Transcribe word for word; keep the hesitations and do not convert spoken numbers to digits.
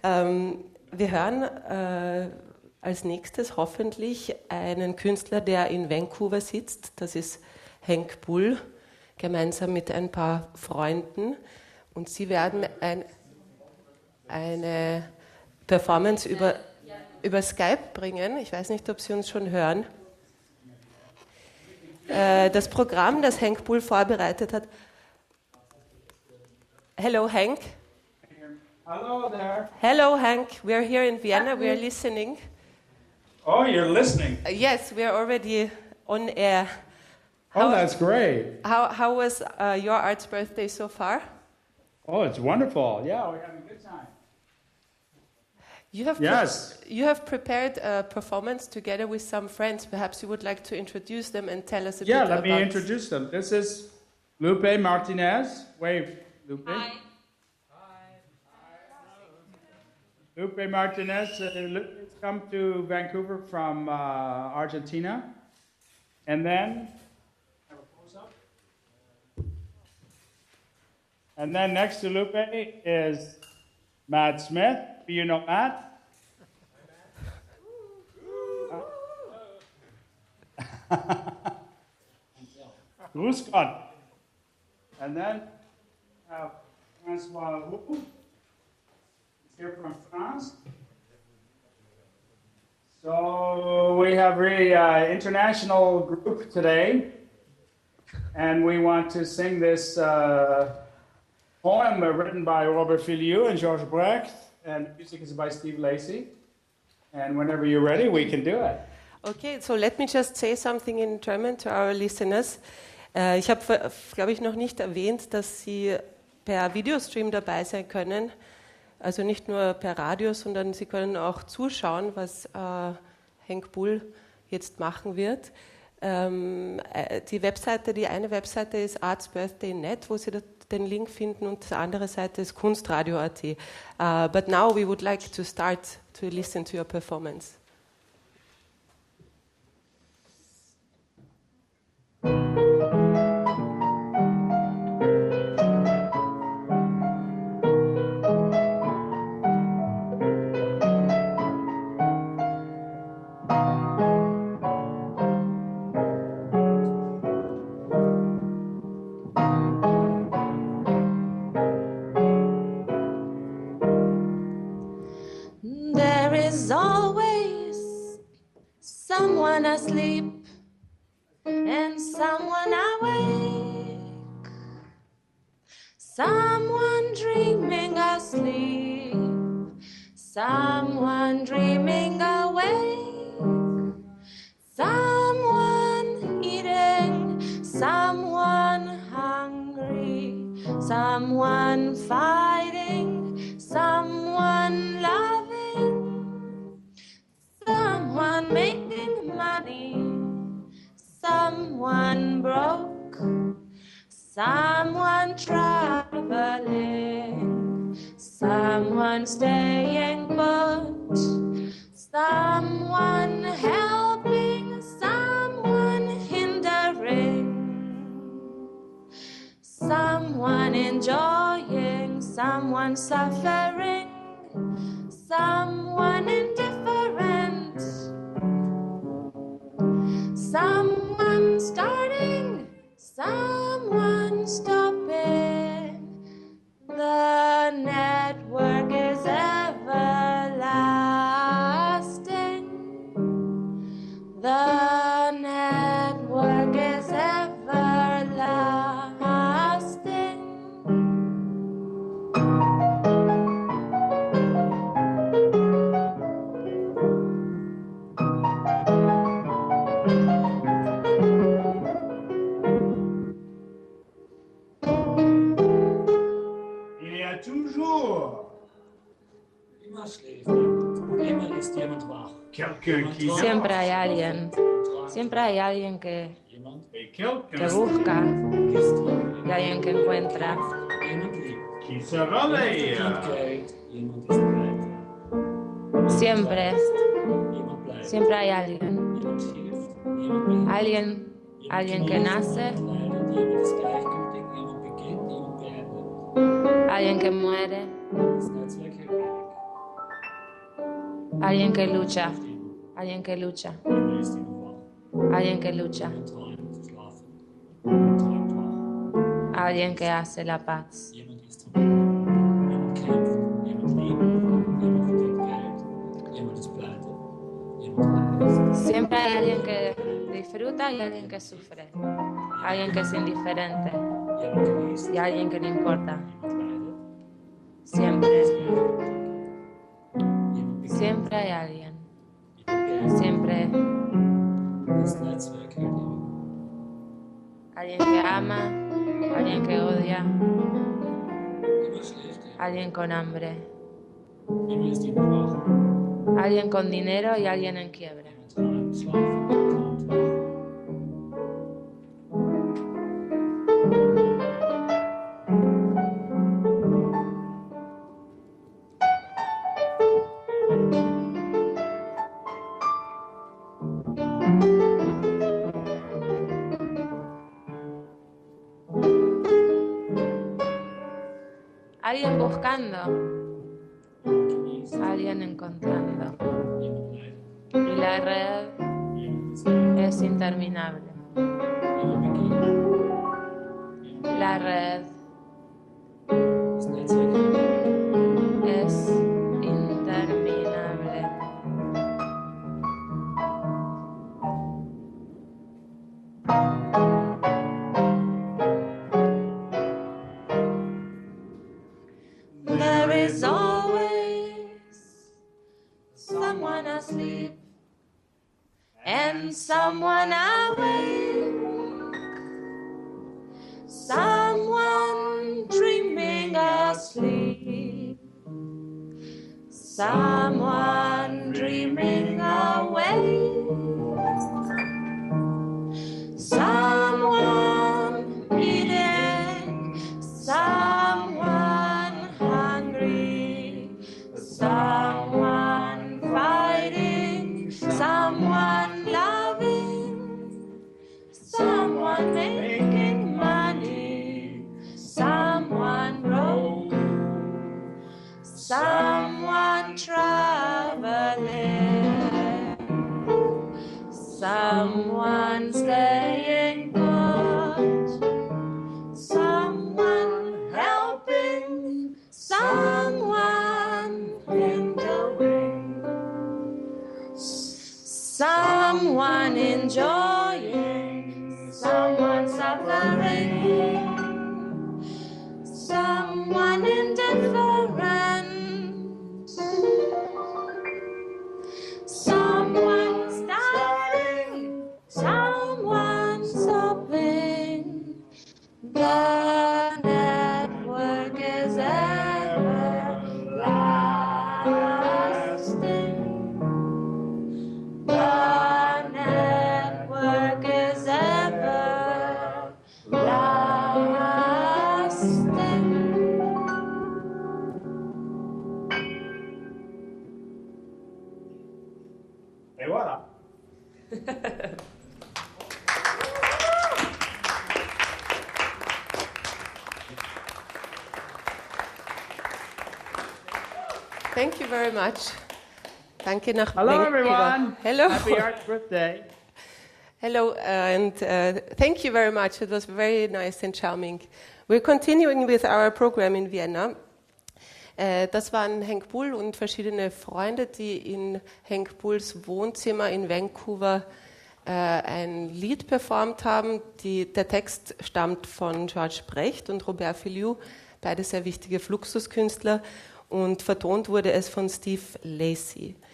Ähm, wir hören äh, als nächstes hoffentlich einen Künstler, der in Vancouver sitzt. Das ist Henk Bull, gemeinsam mit ein paar Freunden. Und sie werden ein, eine Performance über, über Skype bringen. Ich weiß nicht, ob Sie uns schon hören. Äh, das Programm, das Henk Bull vorbereitet hat. Hello, Hank. Hello there. Hello, Hank. We're here in Vienna. We're listening. Oh, you're listening. Uh, yes, we're already on air. How, oh, that's great. How how was uh, your art's birthday so far? Oh, it's wonderful. Yeah, we're having a good time. You have yes. Pre- you have prepared a performance together with some friends. Perhaps you would like to introduce them and tell us a yeah, bit about. Yeah, let me introduce them. This is Lupe Martinez. Wave, Lupe. Hi. Lupe Martinez uh, Lupe's come to Vancouver from uh, Argentina. And then, have a close-up. And then next to Lupe is Matt Smith. Do you know Matt? Grüß Gott. And then uh, Francois Wu. Here from France. So we have a really uh, international group today, and we want to sing this uh, poem written by Robert Filiu and Georges Brecht, and the music is by Steve Lacy. And whenever you're ready, we can do it. Okay, so let me just say something in German to our listeners. Uh, ich habe, glaube ich, noch nicht erwähnt, dass Sie per Videostream dabei sein können. Also nicht nur per Radio, sondern Sie können auch zuschauen, was äh, Henk Bull jetzt machen wird. Ähm, äh, die Webseite, die eine Webseite ist arts birthday punkt net, wo Sie den Link finden, und die andere Seite ist kunstradio punkt at. Uh, but now we would like to start to listen to your performance. Someone asleep and someone awake, someone dreaming asleep, someone dreaming awake, someone eating, someone hungry, someone fighting, someone loving, someone making money, someone broke, someone traveling, someone staying put, someone helping, someone hindering, someone enjoying, someone suffering, someone indifferent, someone starting, someone stopping. The network is everlasting. The network is everlasting. Il y a toujours Immer schläft jemand, immer ist jemand wach. quelqu'un qui Siempre hay alguien, siempre hay alguien que, et que quelqu'un busca Ist jemand, y alguien que encuentra. jemand liebt. qui se Jemand réveille. verdient Geld, jemand ist pleite. Siempre, Jemand bleibt. siempre hay alguien, Jemand hilft, jemand beendet. alguien, Jemand alguien que genießt, nace, jemand leidet, jemand ist gleichgültig, jemand beginnt, jemand beendet. alguien que muere, Das Netzwerk hält ewig. Alguien que lucha. Alguien que lucha. Jemand ist immer wach. Alguien que lucha. Jemand träumt, schlafen. Jemand träumt wach. Alguien que hace la paz. Jemand ist am Leben. Jemand kämpft. Jemand liebt. Jemand verdient Geld. Jemand ist pleite. Jemand reist. Siempre hay alguien que disfruta y alguien que sufre. Alguien que es indiferente Jemand genießt. y alguien que no importa. Jemand leidet. Siempre, Jemand beginnt. siempre hay alguien. Jemand beendet. Siempre Das Netzwerk hält ewig. alguien que ama, alguien que odia, Immer schläft er. alguien con hambre, Immer ist jemand wach. alguien con dinero y alguien en quiebra. Jemand träumt, schlafen. Jemand träumt wach. Alguien buscando, Genießt. alguien encontrando. Jemand leidet. Y la red Jemand ist leid. es interminable. Jemand beginnt. Jemand La red Das Netzwerk hält ewig. es interminable. There is always someone asleep and someone awake, someone dreaming asleep, someone dreaming awake, someone eating, someone hungry, someone fighting, someone loving, someone making money, someone broke, someone traveling, someone staying put, someone helping, someone in the wing, someone enjoying, someone suffering, someone indifferent, someone starting, someone stopping. The network is everlasting. The network is everlasting. Et voilà. Thank you very much. Danke nach Hello, Vancouver. everyone. Hello. Happy Art's birthday. Hello, uh, and uh, thank you very much. It was very nice and charming. We're continuing with our program in Vienna. Äh, das waren Hank Bull und verschiedene Freunde, die in Hank Bulls Wohnzimmer in Vancouver äh, ein Lied performt haben. Die, der Text stammt von Georges Brecht und Robert Filiou, beide sehr wichtige Fluxuskünstler, und vertont wurde es von Steve Lacy.